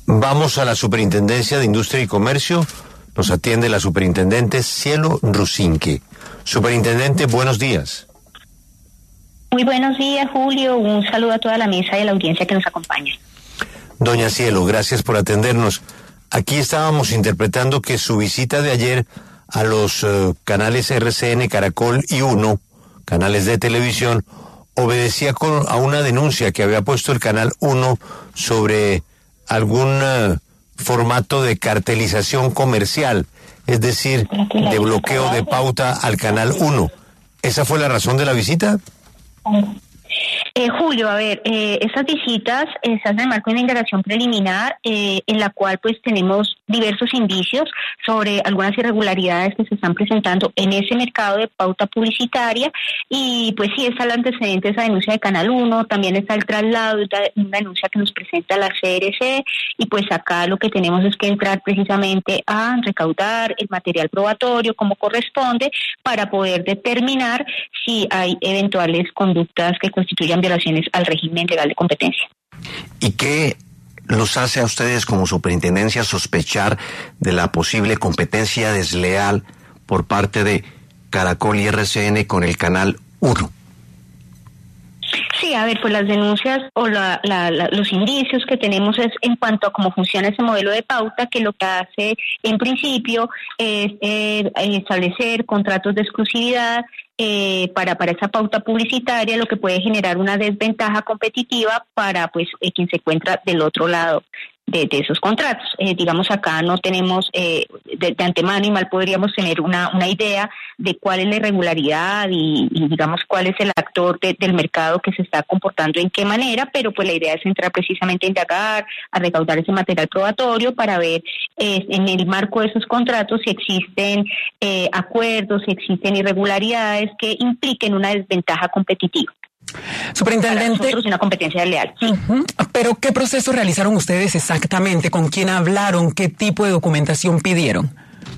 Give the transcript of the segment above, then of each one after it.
Vamos a la Superintendencia de Industria y Comercio. Nos atiende la superintendente Cielo Rusinque. Superintendente, buenos días. Muy buenos días, Julio. Un saludo a toda la mesa y a la audiencia que nos acompaña. Doña Cielo, gracias por atendernos. Aquí estábamos interpretando que su visita de ayer a los canales RCN, Caracol y Uno, canales de televisión, obedecía a una denuncia que había puesto el Canal 1 sobre algún formato de cartelización comercial, es decir, de bloqueo de pauta al Canal 1. ¿Esa fue la razón de la visita? Julio, a ver, esas visitas se hacen en el marco de una indagación preliminar en la cual pues tenemos diversos indicios sobre algunas irregularidades que se están presentando en ese mercado de pauta publicitaria y pues sí está el antecedente de esa denuncia de Canal 1, también está el traslado de una denuncia que nos presenta la CRC y pues acá lo que tenemos es que entrar precisamente a recaudar el material probatorio como corresponde para poder determinar si hay eventuales conductas que constituyan violaciones al régimen legal de competencia. ¿Y qué los hace a ustedes como superintendencia sospechar de la posible competencia desleal por parte de Caracol y RCN con el Canal 1? Sí, a ver, pues las denuncias o los indicios que tenemos es en cuanto a cómo funciona ese modelo de pauta, que lo que hace en principio es establecer contratos de exclusividad para esa pauta publicitaria, lo que puede generar una desventaja competitiva para pues quien se encuentra del otro lado de esos contratos. Digamos, acá no tenemos de antemano y mal podríamos tener una idea de cuál es la irregularidad y digamos cuál es el actor del mercado que se está comportando en qué manera, pero pues la idea es entrar precisamente a indagar, a recaudar ese material probatorio para ver en el marco de esos contratos si existen acuerdos, si existen irregularidades que impliquen una desventaja competitiva. Superintendente, para nosotros una competencia desleal. Sí. ¿Pero qué proceso realizaron ustedes exactamente? ¿Con quién hablaron? ¿Qué tipo de documentación pidieron?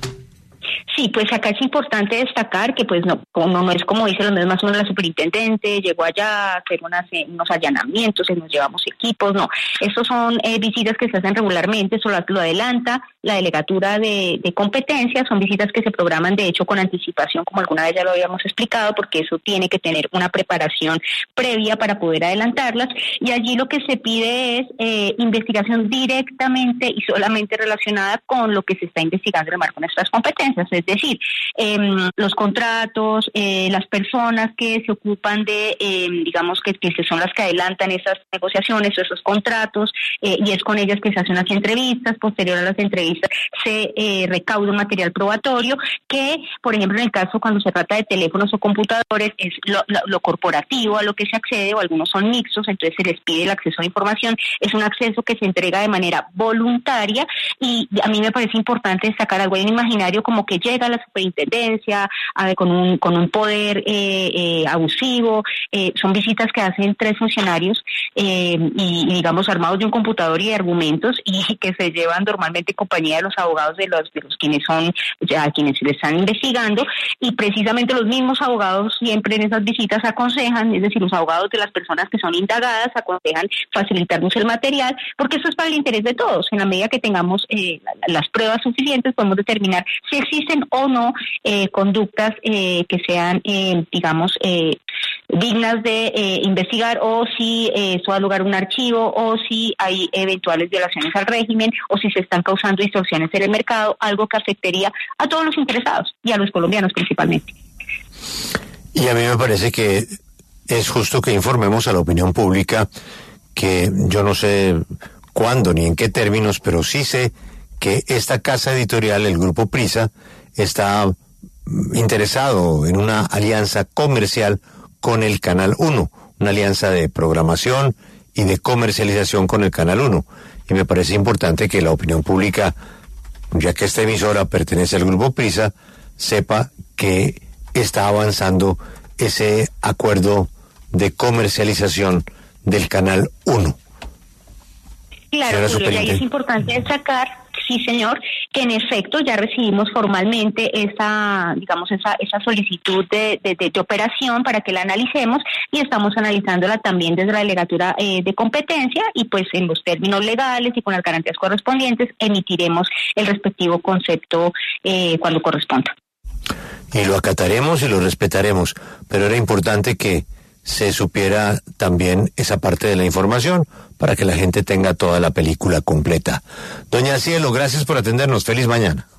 Sí, pues acá es importante destacar que pues no es como dice los demás, uno la superintendente llegó allá a hacer unos allanamientos, nos llevamos equipos, no. Estos son visitas que se hacen regularmente, eso lo adelanta la delegatura de competencia, son visitas que se programan de hecho con anticipación, como alguna vez ya lo habíamos explicado, porque eso tiene que tener una preparación previa para poder adelantarlas, y allí lo que se pide es investigación directamente y solamente relacionada con lo que se está investigando en el marco de nuestras competencias, es decir, los contratos, las personas que se ocupan de, digamos que son las que adelantan esas negociaciones o esos contratos, y es con ellas que se hacen las entrevistas. Posterior a las entrevistas se recauda un material probatorio que, por ejemplo, en el caso cuando se trata de teléfonos o computadores, es lo corporativo a lo que se accede, o algunos son mixtos, entonces se les pide el acceso a la información. Es un acceso que se entrega de manera voluntaria, y a mí me parece importante destacar algo en el imaginario como que llega a la superintendencia con un poder abusivo. Son visitas que hacen 3 funcionarios y digamos armados de un computador y de argumentos, y que se llevan normalmente compañía de los abogados de los quienes son ya quienes se le están investigando, y precisamente los mismos abogados siempre en esas visitas aconsejan, es decir, los abogados de las personas que son indagadas aconsejan facilitarnos el material, porque eso es para el interés de todos. En la medida que tengamos las pruebas suficientes, podemos determinar si existen o no conductas que sean, digamos, dignas de investigar, o si eso da lugar a un archivo, o si hay eventuales violaciones al régimen, o si se están causando distorsiones en el mercado, algo que afectaría a todos los interesados y a los colombianos principalmente. Y a mí me parece que es justo que informemos a la opinión pública que yo no sé cuándo ni en qué términos, pero sí sé que esta casa editorial, el Grupo Prisa, está interesado en una alianza comercial con el Canal 1, una alianza de programación y de comercialización con el Canal 1. Y me parece importante que la opinión pública, ya que esta emisora pertenece al Grupo Prisa, sepa que está avanzando ese acuerdo de comercialización del Canal 1. Claro, Julio, y ahí es importante destacar sí señor, que en efecto ya recibimos formalmente esa solicitud de operación para que la analicemos y estamos analizándola también desde la delegatura de competencia y pues en los términos legales y con las garantías correspondientes emitiremos el respectivo concepto cuando corresponda. Y lo acataremos y lo respetaremos, pero era importante que se supiera también esa parte de la información para que la gente tenga toda la película completa. Doña Cielo, gracias por atendernos. Feliz mañana.